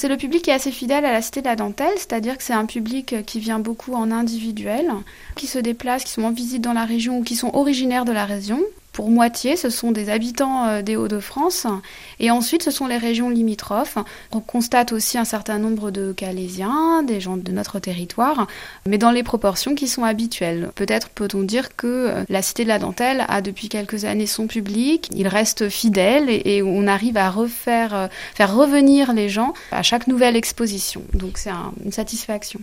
c'est le public qui est assez fidèle à la Cité de la Dentelle, c'est-à-dire que c'est un public qui vient beaucoup en individuel, qui se déplace, qui sont en visite dans la région ou qui sont originaires de la région. Pour moitié, ce sont des habitants des Hauts-de-France et ensuite ce sont les régions limitrophes. On constate aussi un certain nombre de Calaisiens, des gens de notre territoire, mais dans les proportions qui sont habituelles. Peut-être peut-on dire que la Cité de la Dentelle a depuis quelques années son public, il reste fidèle et on arrive à faire revenir les gens à chaque nouvelle exposition. Donc c'est une satisfaction.